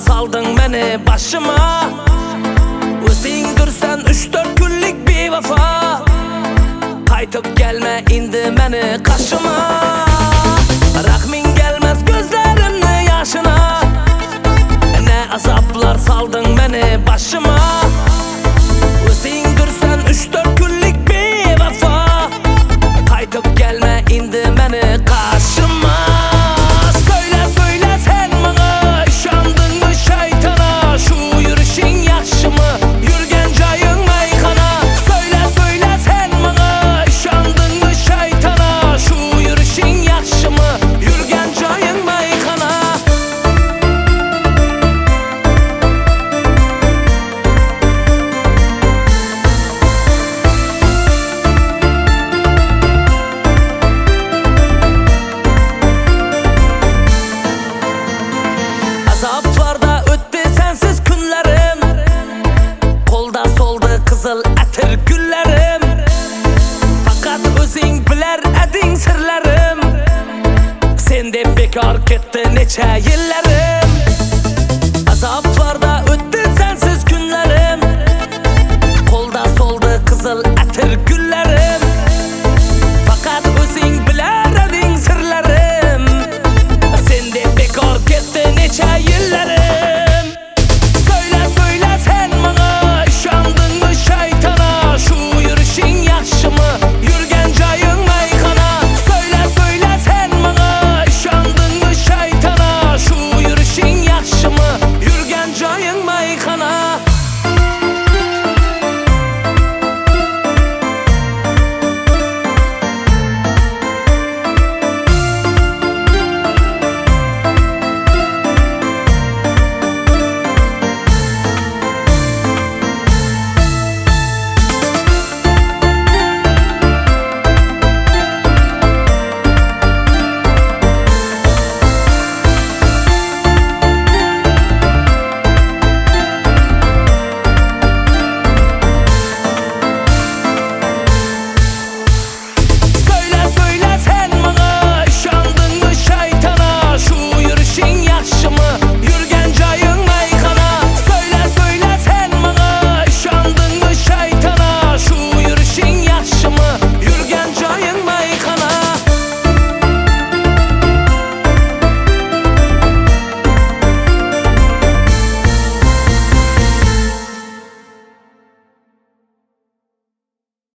saldın beni başıma. Özüngdürsen 3-4 günlük bir vefa. Qaytıp gelme indi beni kaşıma. Rahmin gelmez gözlerimni yaşına. Ne azaplar saldın beni başıma. Özüngdürsen 3-4 günlük bir vefa. Qaytıp gelme indi beni kaşıma. Söyle söyle sen bana, işandın mı şeytana? Şu yürüyüşün yaxşı mı? Yürgen cayın meyxana. Söyle söyle sen bana, işandın mı şeytana? Şu yürüyüşün yaxşı mı? Yürgen cayın meyxana. Azaplarda öttü sensiz günlerim. Kolda solda kızıl ətir güllerim. Fakat özün biler edin sırlarım. Sen de bekar ketdi neçe yıllar.